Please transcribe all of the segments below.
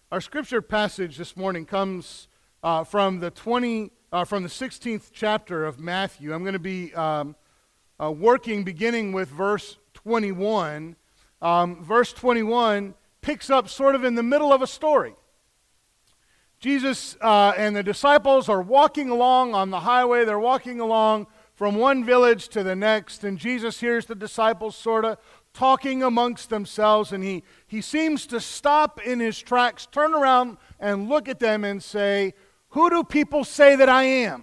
Our scripture passage this morning comes from the 16th chapter of Matthew. I'm going to be working beginning with verse 21. Verse 21 picks up sort of in the middle of a story. Jesus and the disciples are walking along on the highway. They're walking along from one village to the next, and Jesus hears the disciples sort of talking amongst themselves, and he seems to stop in his tracks, turn around and look at them and say, "Who do people say that I am?"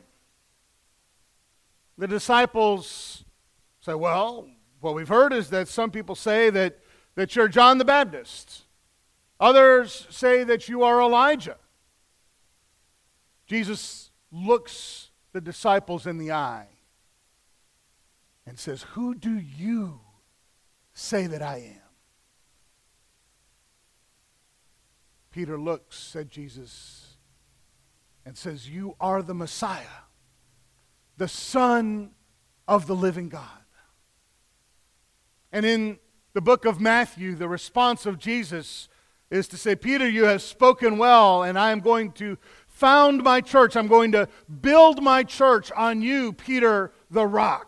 The disciples say, "Well, what we've heard is that some people say that you're John the Baptist. Others say that you are Elijah." Jesus looks the disciples in the eye and says, "Who do you say that I am?" Peter looks, said Jesus, and says, "You are the Messiah, the Son of the living God." And in the book of Matthew, the response of Jesus is to say, "Peter, you have spoken well, and I am going to found my church. I'm going to build my church on you, Peter the rock."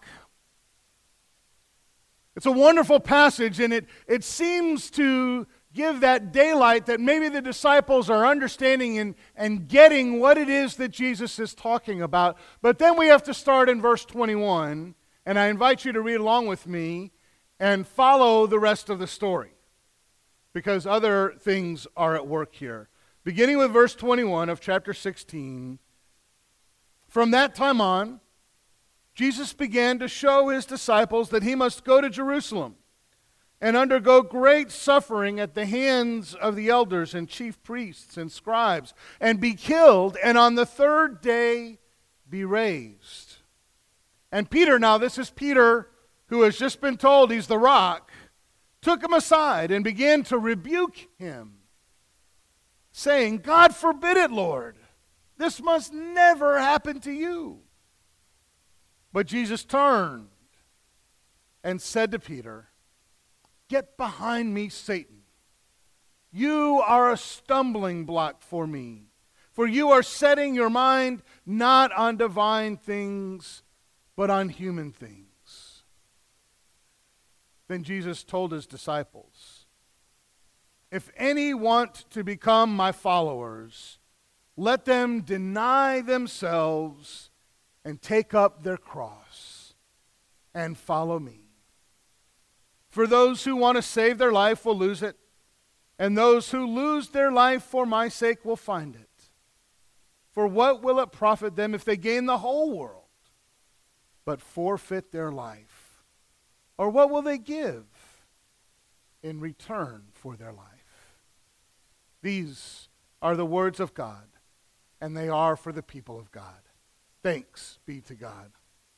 It's a wonderful passage, and it seems to give that daylight that maybe the disciples are understanding and getting what it is that Jesus is talking about. But then we have to start in verse 21, and I invite you to read along with me and follow the rest of the story, because other things are at work here. Beginning with verse 21 of chapter 16, "From that time on, Jesus began to show his disciples that he must go to Jerusalem and undergo great suffering at the hands of the elders and chief priests and scribes, and be killed, and on the third day be raised." And Peter, now this is Peter who has just been told he's the rock, took him aside and began to rebuke him, saying, "God forbid it, Lord. This must never happen to you." But Jesus turned and said to Peter, "Get behind me, Satan. You are a stumbling block for me, for you are setting your mind not on divine things, but on human things." Then Jesus told his disciples, "If any want to become my followers, let them deny themselves and take up their cross and follow me. For those who want to save their life will lose it, and those who lose their life for my sake will find it. For what will it profit them if they gain the whole world, but forfeit their life? Or what will they give in return for their life?" These are the words of God, and they are for the people of God. Thanks be to God.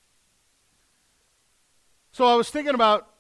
So I was thinking about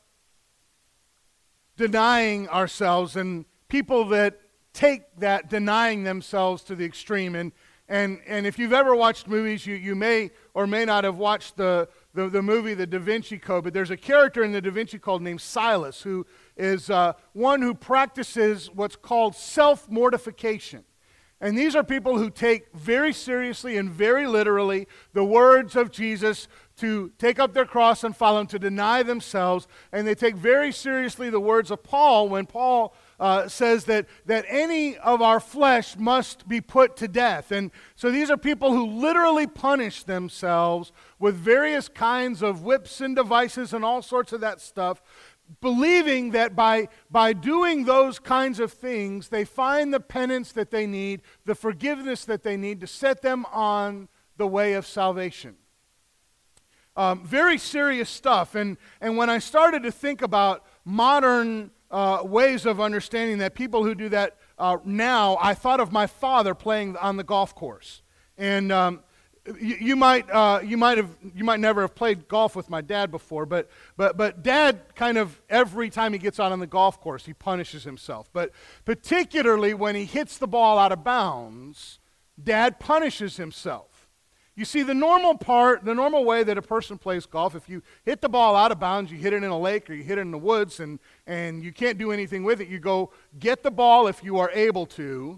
denying ourselves and people that take that denying themselves to the extreme. And if you've ever watched movies, you may or may not have watched the movie The Da Vinci Code, but there's a character in the Da Vinci Code named Silas who is one who practices what's called self-mortification. And these are people who take very seriously and very literally the words of Jesus to take up their cross and follow him, to deny themselves. And they take very seriously the words of Paul when Paul says that any of our flesh must be put to death. And so these are people who literally punish themselves with various kinds of whips and devices and all sorts of that stuff, believing that by doing those kinds of things, they find the penance that they need, the forgiveness that they need to set them on the way of salvation. Very serious stuff. And when I started to think about modern ways of understanding that, people who do that now, I thought of my father playing on the golf course. And you might never have played golf with my dad before, but Dad kind of every time he gets out on the golf course, he punishes himself. But particularly when he hits the ball out of bounds, Dad punishes himself. You see, the normal way that a person plays golf, if you hit the ball out of bounds, you hit it in a lake or you hit it in the woods, and you can't do anything with it, you go get the ball if you are able to,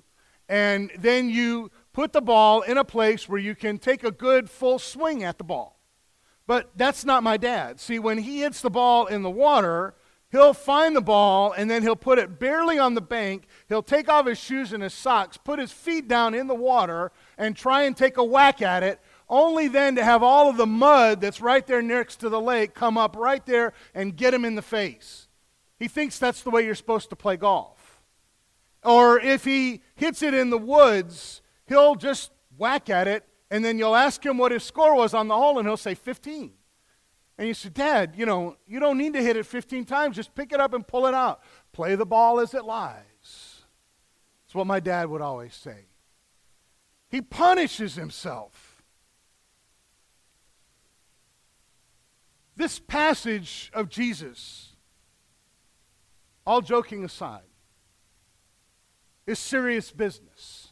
and then you put the ball in a place where you can take a good full swing at the ball. But that's not my dad. See, when he hits the ball in the water, he'll find the ball, and then he'll put it barely on the bank. He'll take off his shoes and his socks, put his feet down in the water, and try and take a whack at it, only then to have all of the mud that's right there next to the lake come up right there and get him in the face. He thinks that's the way you're supposed to play golf. Or if he hits it in the woods, he'll just whack at it, and then you'll ask him what his score was on the hole, and he'll say 15. And you say, Dad, you don't need to hit it 15 times. Just pick it up and pull it out. Play the ball as it lies. That's what my dad would always say. He punishes himself. This passage of Jesus, all joking aside, is serious business.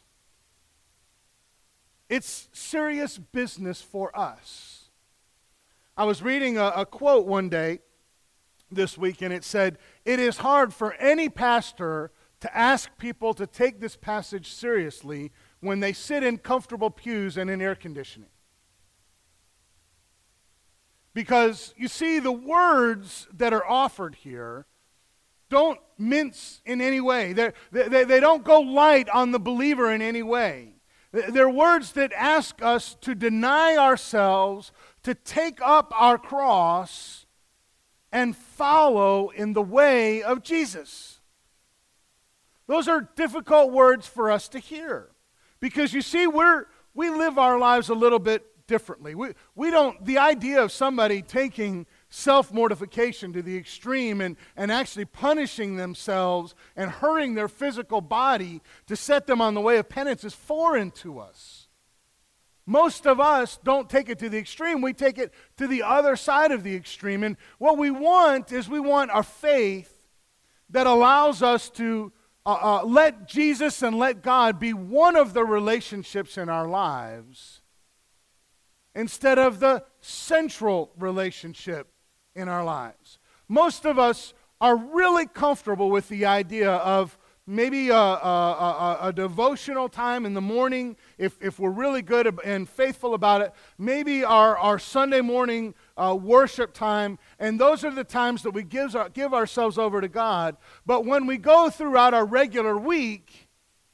It's serious business for us. I was reading a quote one day this week, and it said, "It is hard for any pastor to ask people to take this passage seriously when they sit in comfortable pews and in air conditioning." Because, you see, the words that are offered here don't mince in any way. They don't go light on the believer in any way. They're words that ask us to deny ourselves, to take up our cross, and follow in the way of Jesus. Those are difficult words for us to hear. Because you see, we live our lives a little bit differently. We don't, the idea of somebody taking self-mortification to the extreme and actually punishing themselves and hurting their physical body to set them on the way of penance is foreign to us. Most of us don't take it to the extreme. We take it to the other side of the extreme. And what we want is we want a faith that allows us to let Jesus and let God be one of the relationships in our lives instead of the central relationship in our lives. Most of us are really comfortable with the idea of maybe a devotional time in the morning, if we're really good and faithful about it, maybe our Sunday morning worship time, and those are the times that we give ourselves over to God. But when we go throughout our regular week,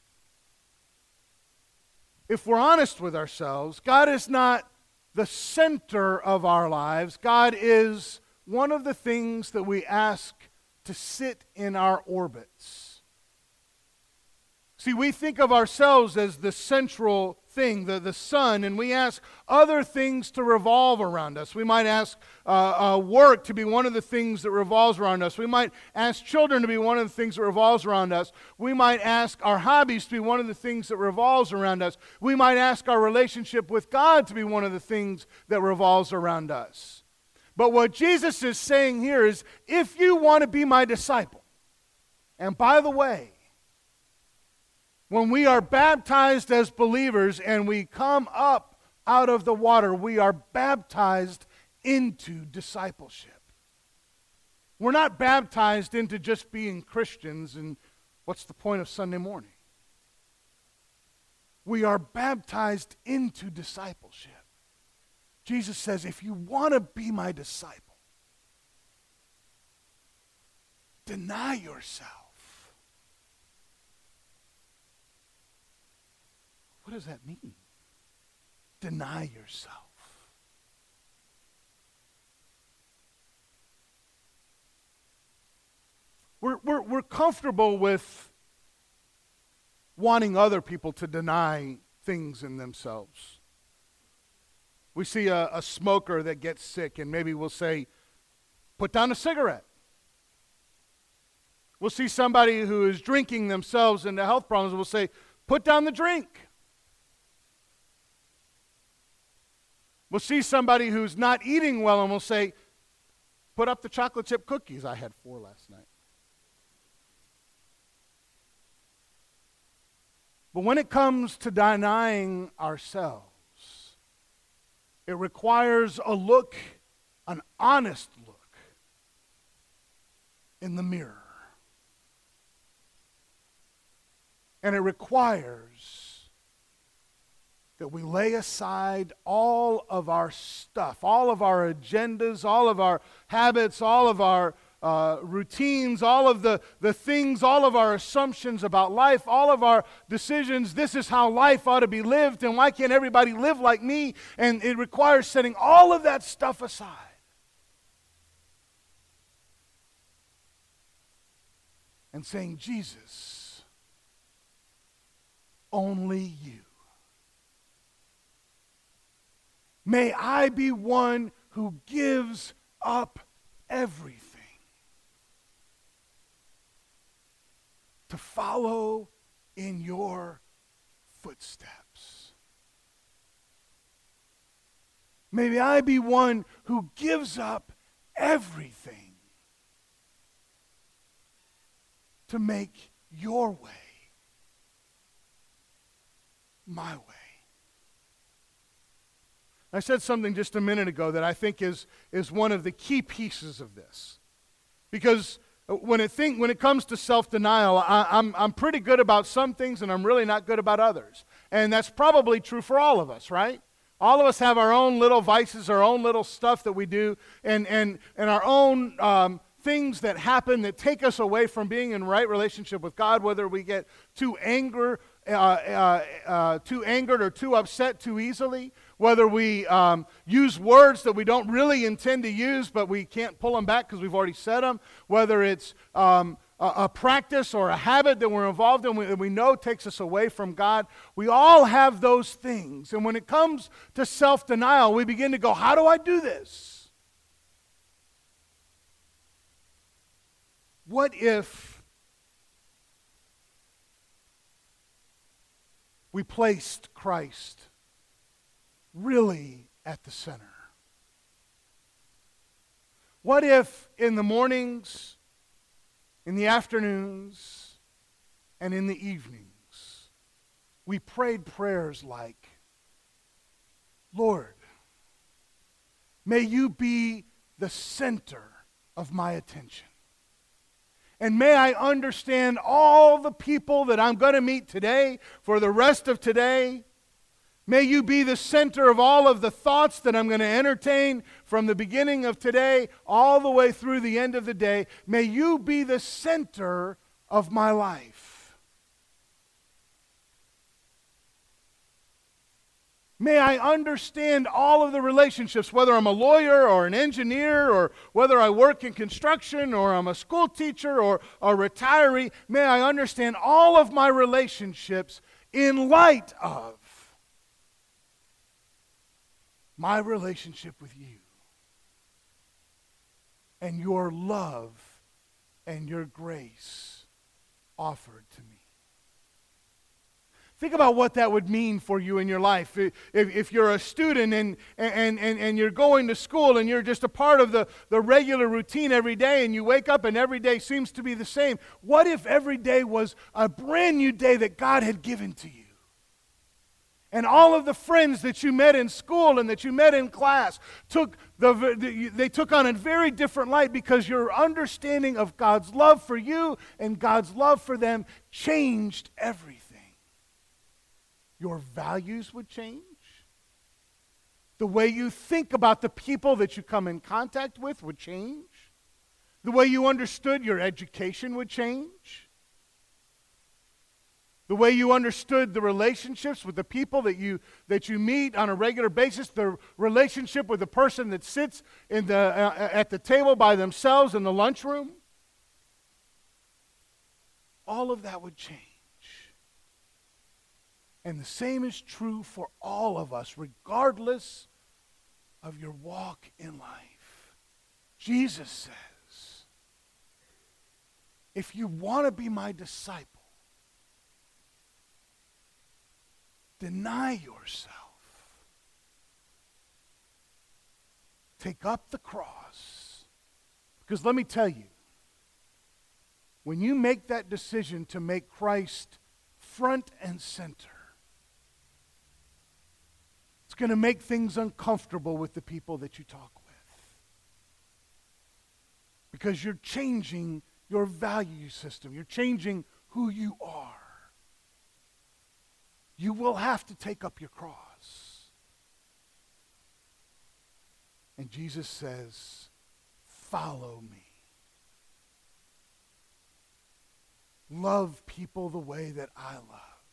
if we're honest with ourselves, God is not the center of our lives. God is one of the things that we ask to sit in our orbits. See, we think of ourselves as the central thing, the sun, and we ask other things to revolve around us. We might ask work to be one of the things that revolves around us. We might ask children to be one of the things that revolves around us. We might ask our hobbies to be one of the things that revolves around us. We might ask our relationship with God to be one of the things that revolves around us. But what Jesus is saying here is, if you want to be my disciple, and by the way, when we are baptized as believers and we come up out of the water, we are baptized into discipleship. We're not baptized into just being Christians, and what's the point of Sunday morning? We are baptized into discipleship. Jesus says, if you want to be my disciple, deny yourself. What does that mean? Deny yourself. We're comfortable with wanting other people to deny things in themselves. We see a smoker that gets sick, and maybe we'll say, put down a cigarette. We'll see somebody who is drinking themselves into health problems, and we'll say, put down the drink. We'll see somebody who's not eating well, and we'll say, put up the chocolate chip cookies. I had 4 last night. But when it comes to denying ourselves, it requires a look, an honest look, in the mirror. And it requires that we lay aside all of our stuff, all of our agendas, all of our habits, all of our routines, all of the things, all of our assumptions about life, all of our decisions. This is how life ought to be lived, and why can't everybody live like me? And it requires setting all of that stuff aside. And saying, Jesus, only you. May I be one who gives up everything to follow in your footsteps. May I be one who gives up everything to make your way my way. I said something just a minute ago that I think is one of the key pieces of this. Because when it comes to self-denial, I'm pretty good about some things and I'm really not good about others. And that's probably true for all of us, right? All of us have our own little vices, our own little stuff that we do, and our own things that happen that take us away from being in right relationship with God, whether we get too angered or too upset too easily, whether we use words that we don't really intend to use but we can't pull them back because we've already said them, whether it's a practice or a habit that we're involved in that we know takes us away from God. We all have those things. And when it comes to self-denial, we begin to go, how do I do this? What if we placed Christ really at the center? What if in the mornings, in the afternoons, and in the evenings, we prayed prayers like, Lord, may you be the center of my attention. And may I understand all the people that I'm going to meet today for the rest of today. May you be the center of all of the thoughts that I'm going to entertain from the beginning of today all the way through the end of the day. May you be the center of my life. May I understand all of the relationships, whether I'm a lawyer or an engineer or whether I work in construction or I'm a school teacher or a retiree. May I understand all of my relationships in light of my relationship with you and your love and your grace offered to me. Think about what that would mean for you in your life. If you're a student and you're going to school and you're just a part of the regular routine every day and you wake up and every day seems to be the same. What if every day was a brand new day that God had given to you? And all of the friends that you met in school and that you met in class took on a very different light because your understanding of God's love for you and God's love for them changed everything. Your values would change. The way you think about the people that you come in contact with would change. The way you understood your education would change. The way you understood the relationships with the people that you meet on a regular basis, the relationship with the person that sits at the table by themselves in the lunchroom, all of that would change. And the same is true for all of us, regardless of your walk in life. Jesus says, if you want to be my disciple, deny yourself. Take up the cross. Because let me tell you, when you make that decision to make Christ front and center, it's going to make things uncomfortable with the people that you talk with. Because you're changing your value system. You're changing who you are. you will have to take up your cross. And Jesus says, follow me. Love people the way that I loved.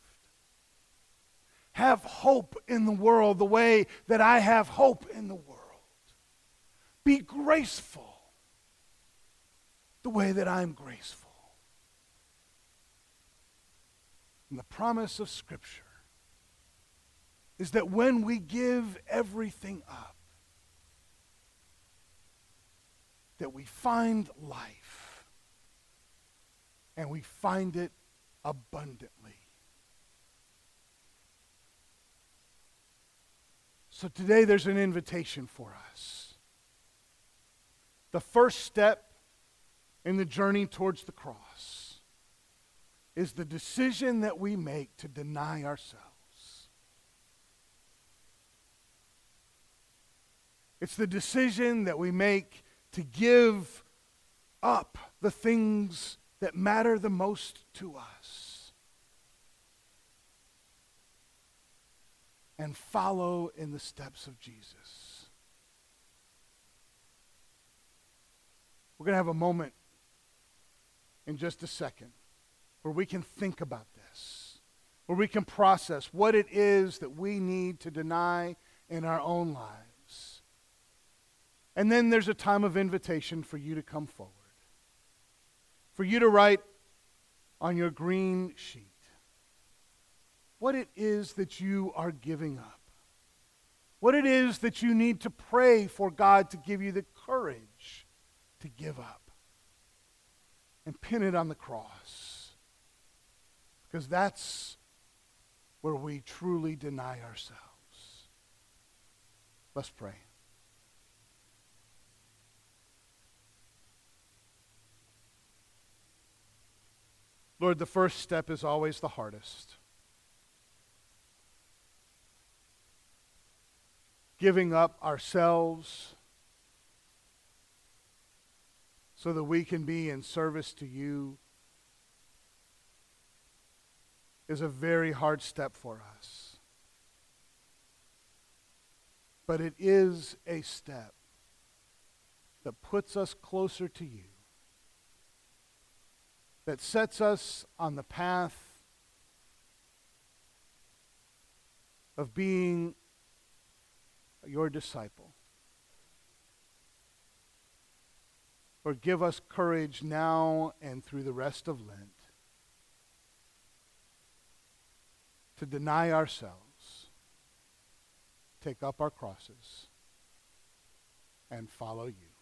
Have hope in the world the way that I have hope in the world. Be graceful the way that I'm graceful. And the promise of Scripture is that when we give everything up, that we find life, and we find it abundantly. So today there's an invitation for us. The first step in the journey towards the cross is the decision that we make to deny ourselves. It's the decision that we make to give up the things that matter the most to us and follow in the steps of Jesus. We're going to have a moment in just a second where we can think about this, where we can process what it is that we need to deny in our own lives. And then there's a time of invitation for you to come forward, for you to write on your green sheet what it is that you are giving up, what it is that you need to pray for God to give you the courage to give up, and pin it on the cross, because that's where we truly deny ourselves. Let's pray. Lord, the first step is always the hardest. Giving up ourselves so that we can be in service to you is a very hard step for us. But it is a step that puts us closer to you, that sets us on the path of being your disciple. Lord, give us courage now and through the rest of Lent to deny ourselves, take up our crosses, and follow you.